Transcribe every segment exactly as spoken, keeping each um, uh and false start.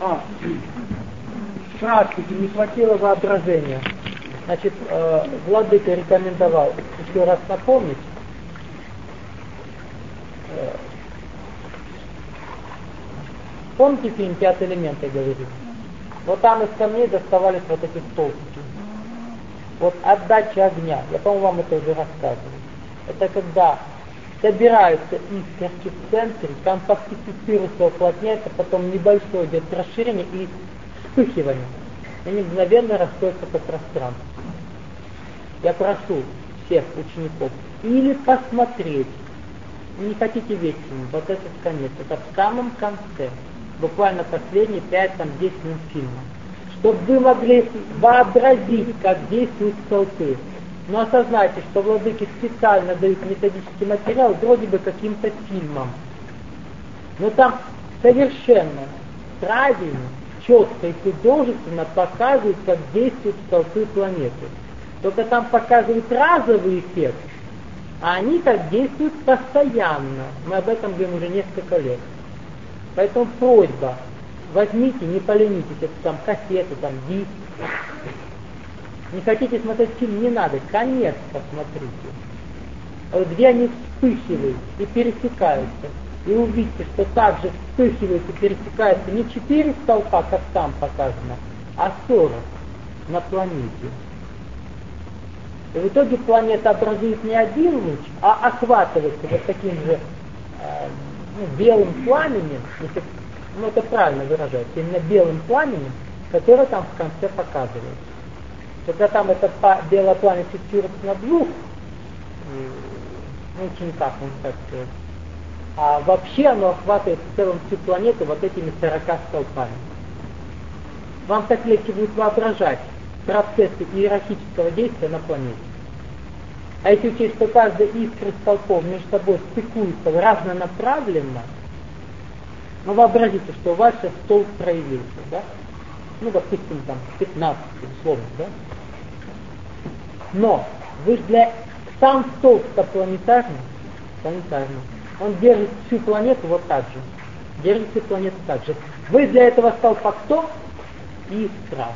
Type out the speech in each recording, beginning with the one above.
А, практики, не хватило воображения. Значит, э, владыка рекомендовал еще раз напомнить. Э, помните фильм «Пятый элемент», я говорил? Вот там из камней доставались вот эти столбики. Вот отдача огня, я, по-моему, вам это уже рассказывал. Это когда собираются искорки в центре, компактифицируются, уплотняется, потом небольшое идет расширение и вспыхивание. И они мгновенно расходятся по пространству. Я прошу всех учеников или посмотреть, не хотите верить ему, вот этот конец, это в самом конце, буквально последние пять-десять минут фильма, чтобы вы могли вообразить, как действуют столпы. Но осознайте, что владыки специально дают методический материал вроде бы каким-то фильмом. Но там совершенно правильно, четко и художественно показывают, как действуют столпы планеты. Только там показывают разовый эффект, а они так действуют постоянно. Мы об этом говорим уже несколько лет. Поэтому просьба, возьмите, не поленитесь, это там кассеты, там диск. Не хотите смотреть фильм, не надо, конец посмотрите. Вот где они вспыхивают и пересекаются. И увидите, что также вспыхивают и пересекаются не четыре столпа, как там показано, а сорок на планете. И в итоге планета образует не один луч, а охватывается вот таким же э, ну, белым пламенем, если, ну это правильно выражается, именно белым пламенем, которое там в конце показывается. Когда там это белое пламя фиксируется на двух ну, учениках, можно так сказать, а вообще оно охватывает в целом всю планету вот этими сорока столпами. Вам так легче будет воображать процессы иерархического действия на планете. А если учесть, что каждая искра столпов между собой стыкуется разнонаправленно, ну вообразите, что у вас сейчас столб проявился, да? Ну, допустим, там, пятнадцать, условно, да? Но вы для сам столб-то планетарный, планетарный, он держит всю планету вот так же. Держит всю планету так же. Вы для этого столпа кто? Искра.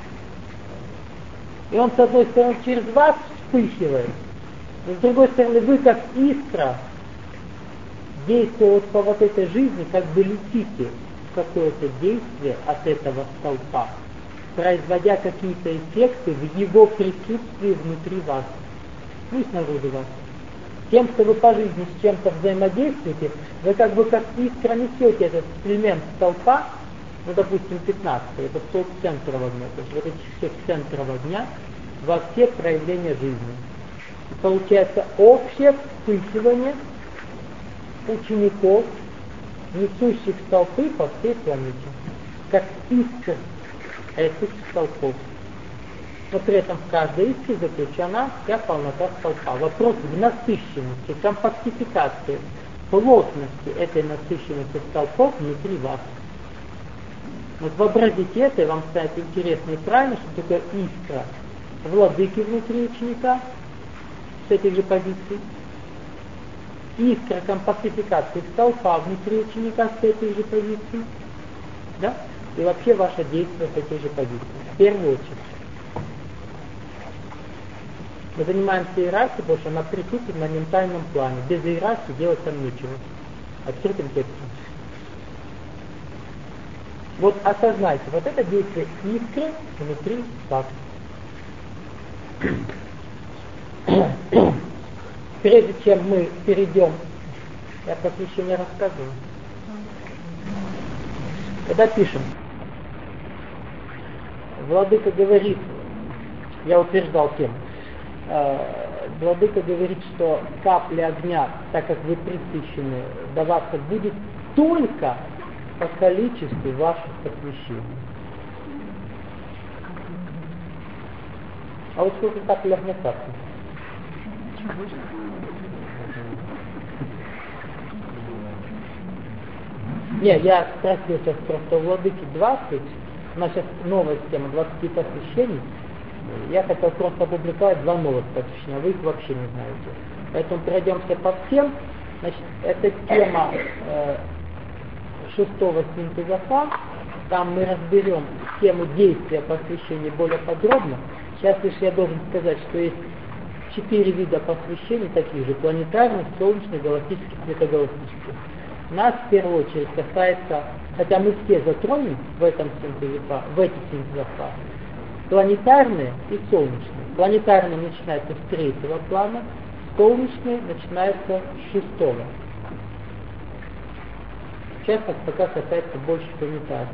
И он, с одной стороны, через вас вспыхивает, но с другой стороны, вы, как искра, действуя вот по вот этой жизни, как бы летите в какое-то действие от этого столпа, производя какие-то эффекты в его присутствии внутри вас, ну и снаружи вас. Тем, что вы по жизни с чем-то взаимодействуете, вы как бы как искра несете этот элемент столпа, ну, допустим, пятнадцатый, это столб центра огня, то есть вот эти все центров огня во все проявления жизни. И получается общее вспыхивание учеников, несущих столпы по всей планете, как искр этих столпов. Но при этом в каждой искре заключена вся полнота столпа. Вопрос в насыщенности, компактификации, плотности этой насыщенности столпов внутри вас. Вот вообразите это, и вам станет интересно и правильно, что такое искра владыки внутри ученика с этих же позиций, искра компактификации столпа внутри ученика с этих же позиций, да? И вообще ваше действие с этих же позиций. В первую очередь. Мы занимаемся иерархией, потому что она присутствует на ментальном плане. Без иерархии делать там нечего. Открытым текстом. Вот осознайте, вот это действие искры внутри вас. Прежде чем мы перейдем, я посвящение рассказываю. Когда пишем, владыка говорит, я утверждал тему, владыка говорит, что капля огня, так как вы присыщены, даваться будет только по количеству ваших посвящений. А вот сколько капель огня капли? Не, я спросил сейчас просто у владыки двадцать, у нас сейчас новая система двадцать посвящений. Я хотел просто опубликовать два новых посвящения, а вы их вообще не знаете. Поэтому пройдемся по всем. Значит, это тема э, шестого синтеза, Там мы разберем тему действия посвящения более подробно. Сейчас лишь я должен сказать, что есть четыре вида посвящений, таких же: планетарных, солнечных, галактических, светогалактических. Нас в первую очередь касается, хотя мы все затронем в этом синтезе, в этих синтезах, планетарные и солнечные. Планетарные начинаются с третьего плана, солнечные начинаются с шестого. Сейчас пока касается больше планетарных.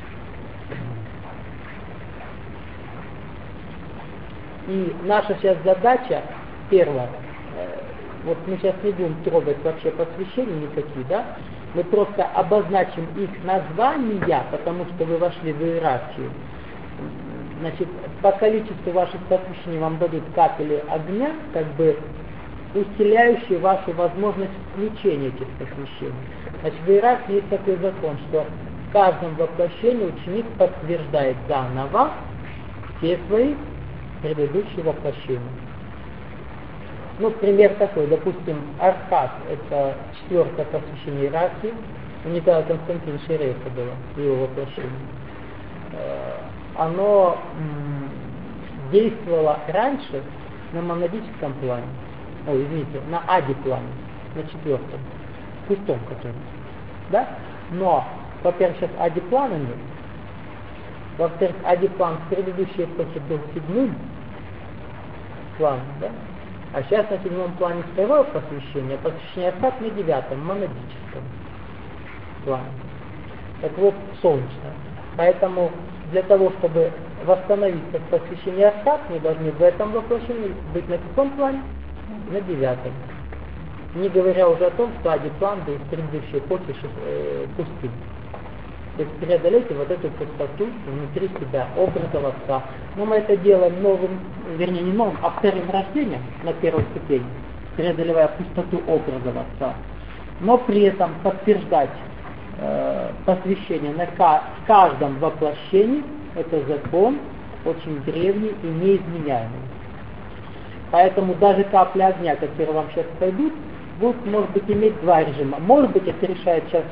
И наша сейчас задача, первая, э, вот мы сейчас не будем трогать вообще посвящения никакие, да? Мы просто обозначим их названия, потому что вы вошли в иерархию. Значит, по количеству ваших посвящений вам дадут капели огня, как бы усиляющие вашу возможность включения этих посвящений. Значит, в иерархии есть такой закон, что в каждом воплощении ученик подтверждает заново все свои предыдущие воплощения. Ну, пример такой, допустим, Архат, это четвертое посвящение иерархии, у Николая Константина Ширейха было, его воплощение. Оно м, действовало раньше на монадическом плане, ой, извините, на ади-плане, на четвертом, пустом который, да? Но, во-первых, сейчас ади-плана нет, во-вторых, ади-план в предыдущей эпохе был седьмым планом, да? А сейчас на седьмом плане второе посвящение, посвящение Архат на девятом, монадическом плане. Так вот, солнечное. Поэтому для того, чтобы восстановиться в посвящении Архат, мы должны в этом воплощении быть на каком плане? На девятом. Не говоря уже о том, что ади-план был в предыдущей эпохе э, пустым. То есть преодолейте вот эту пустоту внутри себя, образов Отца. Но мы это делаем новым, вернее не новым, а вторым рождением на первой ступени, преодолевая пустоту образов Отца. Но при этом подтверждать э, посвящение на ка- каждом воплощении, это закон очень древний и неизменяемый. Поэтому даже капли огня, которые вам сейчас пойдут, будут, может быть, иметь два режима. Может быть, это решает сейчас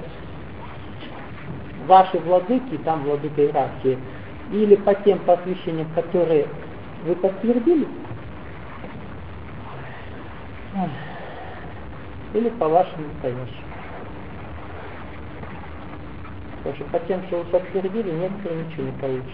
ваши владыки, там владыка иерархии, или по тем посвящениям, которые вы подтвердили, или по вашим настоящим. Потому что по тем, что вы подтвердили, некоторые ничего не получат.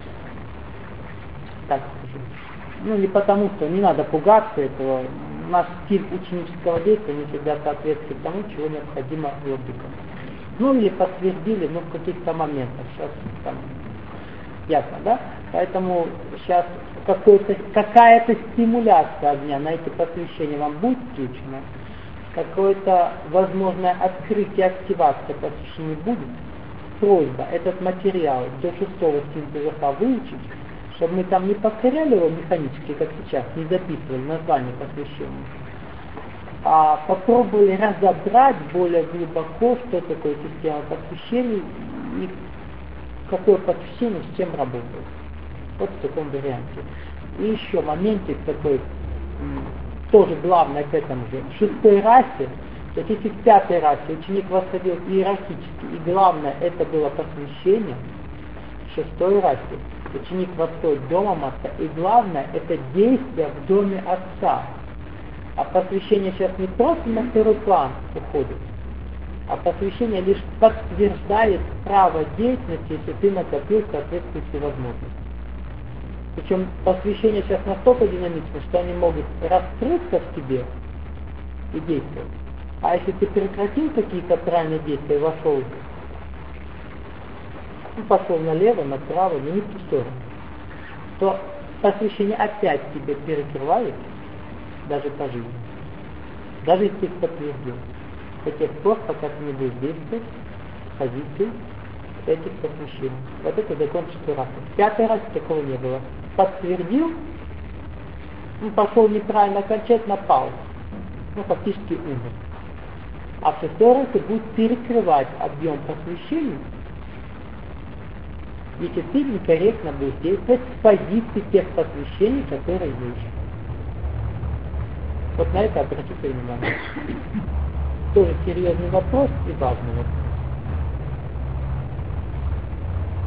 Так скажу. Ну, не потому, что не надо пугаться этого. Наш стиль ученического действия не всегда соответствует тому, чего необходимо владыкам. Ну или подтвердили, ну в каких-то моментах. Сейчас там ясно, да? Поэтому сейчас какая-то стимуляция огня на эти посвящения вам будет включена, какое-то возможное открытие, активация посвящений будет. Просьба этот материал до шестого синтеза выучить, чтобы мы там не повторяли его механически, как сейчас, не записывали название посвящения, а попробовали разобрать более глубоко, что такое система посвящений и какое посвящение с чем работает. Вот в таком варианте. И еще моментик такой, тоже главное к этому же. В шестой расе, то есть если в пятой расе ученик восходил иерархически, и главное это было посвящение, в шестой расе ученик восходит домом Отца, и главное это действие в доме Отца. А посвящение сейчас не просто на второй план уходит, а посвящение лишь подтверждает право деятельности, если ты накопил соответствующие возможности. Причем посвящение сейчас настолько динамично, что они могут раскрыться в тебе и действовать. А если ты прекратил какие-то правильные действия, вошел, ну, пошел налево, направо, не в ту сторону, то посвящение опять тебе перекрывает, даже по жизни. Даже если ты их подтвердил. До тех пор, пока ты не будешь действовать в позиции этих посвящений. Вот это закон шестой раз. В пятый раз такого не было. Подтвердил, ну, пошел неправильно, окончательно пал. Ну, фактически умер. А в шестой раз ты будешь перекрывать объем посвящений, если ты некорректно будешь действовать с позиции тех посвящений, которые есть. Вот на это обратите внимание. Тоже серьезный вопрос и важный вопрос.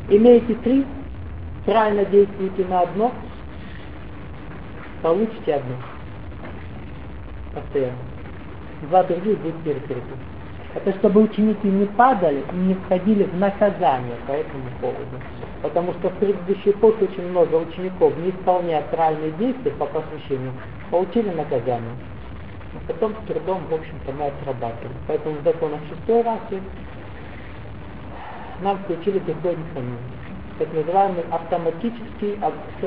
Имеете три, правильно действуете на одно, получите одно. Постоянно. Два других будут перекрыты. Это чтобы ученики не падали и не входили в наказание по этому поводу. Потому что в предыдущей эпохе очень много учеников, не исполняя правильные действия по посвящению, получили наказание. Но потом с трудом, в общем-то, мы отрабатывали. Поэтому в законах шестой расы нам включили другой механизм. Так называемый автоматический,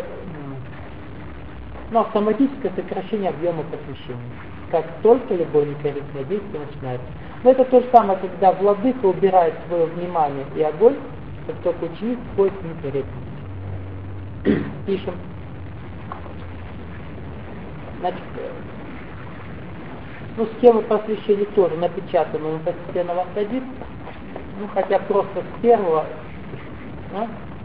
ну, автоматическое сокращение объема посвящения. Как только любое некорректное действие начинается. Но это то же самое, когда владыка убирает свое внимание и огонь, как только ученик входит в некорректность. Пишем. Значит, ну, схема посвящения тоже напечатана, он постепенно вам дадит. Ну, хотя просто с первого. А?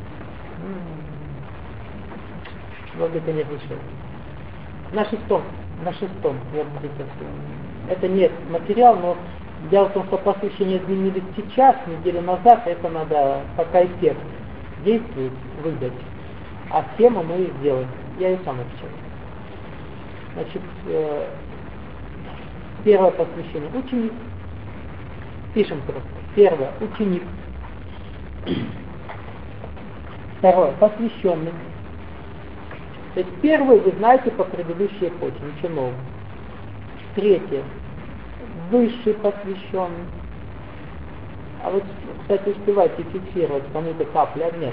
Владыка не пришел. На шестом. На шестом. Это нет материал, но дело в том, что посвящение изменились сейчас, неделю назад, это надо, пока эффект действует, выдать. А схему мы и сделаем. Я ее сам напечатал. Значит, э, первое посвящение ученик. Пишем просто. Первое ученик. Второе посвященный. То есть первый вы знаете по предыдущей эпохе, ничего нового. Третье. Высший посвященный. А вот, кстати, успевайте фиксировать кому-то капли огня.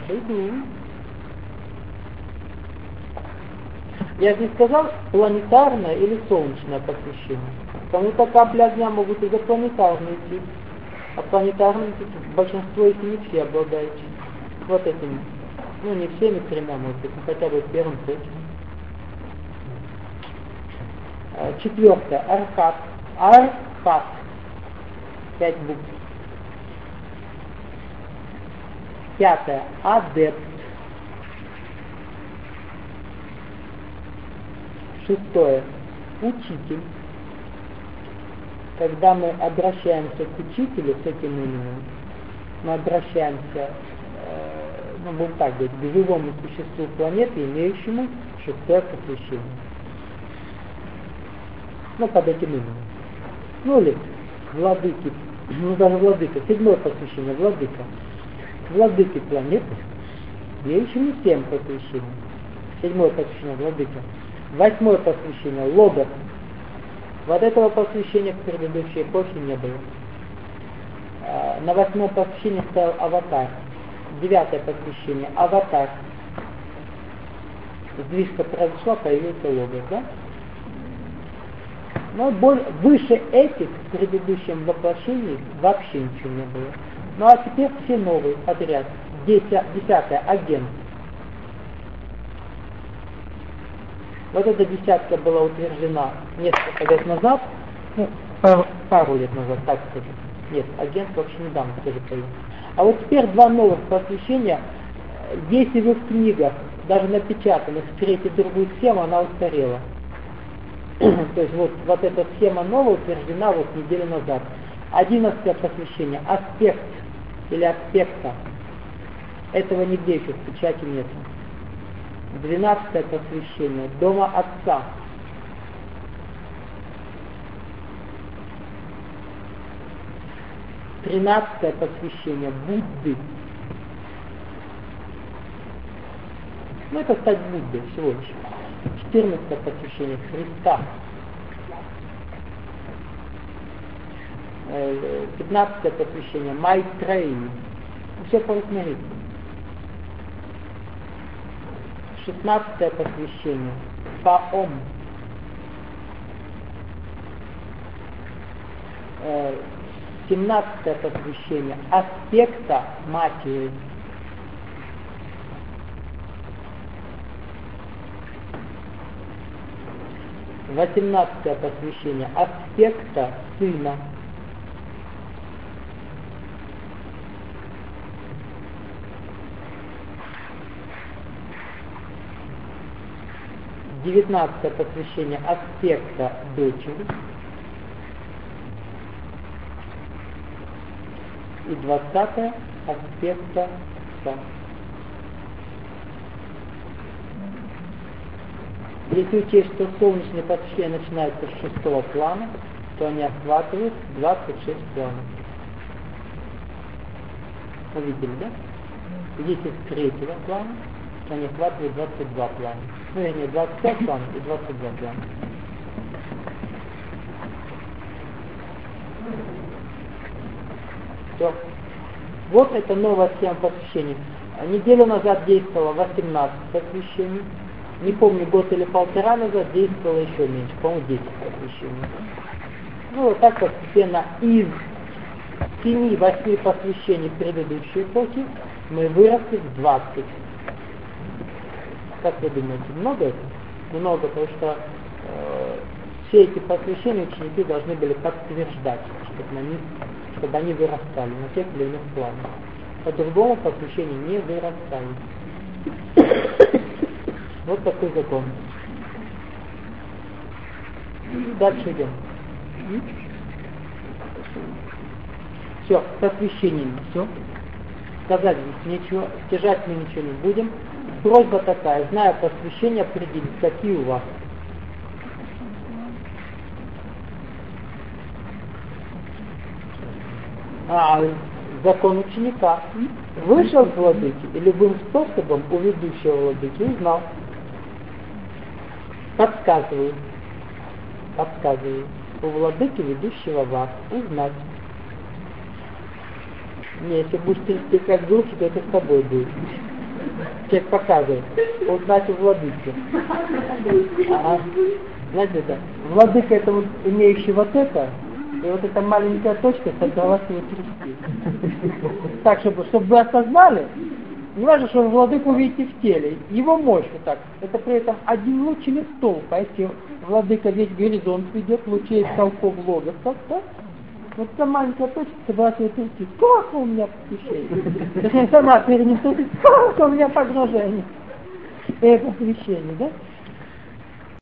Я же не сказал, планетарное или солнечное посвящение. Кому-то капли огня могут и за планетарные идти. А планетарные большинство их не все обладаете. Вот этими. Ну, не всеми тремя, может быть, но хотя бы первым, третьим. Четвертое. Архат. Архат. Пять букв. Пятое. Адепт. Шестое. Учитель. Когда мы обращаемся к учителю с этим именем, мы обращаемся, э, ну, будем так говорить, к живому существу планеты, имеющему шестое посвящение. Ну, под этим именем. Ну, или владыки, ну, даже владыка, седьмое посвящение, владыка. Владыки планеты, имеющему семь посвящений. Седьмое посвящение, владыка. Восьмое посвящение, логос. Вот этого посвящения в предыдущей эпохе не было. На восьмом посвящении стоял аватар. Девятое посвящение, аватар. Сдвижка произошла, появился логос, да? Но более, выше этих в предыдущем воплощении вообще ничего не было. Ну а теперь все новые подряд. Десятое, агент. Вот эта десятка была утверждена несколько лет назад, ну, пару, пару лет назад, так сказать. Нет, агент вообще недавно тоже появился. А вот теперь два новых посвящения. Если вы в книгах, даже напечатанных, встретите другую схему, она устарела. То есть вот, вот эта схема новая утверждена вот неделю назад. Одиннадцатое посвящение, аспект или аспекта. Этого нигде еще в печати нет. Двенадцатое посвящение, дома отца. Тринадцатое посвящение, Будды. Ну это стать Буддой всего лишь. Четырнадцатое посвящение, Христа. Пятнадцатое посвящение, Майтрей. Все по арифметике. Шестнадцатое посвящение, Фаом. Семнадцатое посвящение, аспекта матери. Восемнадцатое посвящение, аспекта сына. Девятнадцатое посвящение, аспекта дочери. И двадцатое аспекта отца. Если учесть, что солнечное посвящение начинается с шестого плана, то они охватывают двадцать шесть планов. Вы видели, да? Если с третьего плана, то они охватывают двадцать два плана. Ну, вернее, двадцать пять планов и двадцать два плана. Все. Вот это новая схема посвящений. Неделю назад действовало восемнадцать посвящений. Не помню, год или полтора назад действовало еще меньше, по-моему, десять посвящений. Ну, вот так постепенно из семи-восьми посвящений предыдущей эпохи мы выросли в двадцать. Как вы думаете, много это? Много, потому что э, все эти посвящения ученики должны были подтверждать, чтобы, на них, чтобы они вырастали на тех или иных планах. По-другому посвящения не вырастали. Вот такой закон. Дальше идем. Все, с освящением все. Сказать здесь нечего, стяжать мы ничего не будем. Просьба такая, зная посвящение, определить, какие у вас. А, закон ученика. Вышел с владыки и любым способом у ведущего владыки узнал. Подсказываю. Подсказываю. У владыки, ведущего вас, узнать. Не, если будешь перестекать духи, то это с тобой будет. Человек показывает. Узнать у владыки. Ага. Знаете, это, владыка это вот имеющий вот это, и вот эта маленькая точка собралась его трясти. Так, чтобы, чтобы вы осознали, не важно, что вы владыку увидите в теле, его мощь вот так. Это при этом один луч или столб, а если владыка весь горизонт ведет, лучей столпов логов, так, так? Вот эта маленькая точка собралась его трясти. Сколько у меня посвящений? Точнее, сама перед ним трясти, сколько у меня погружений? Это посвящение, да?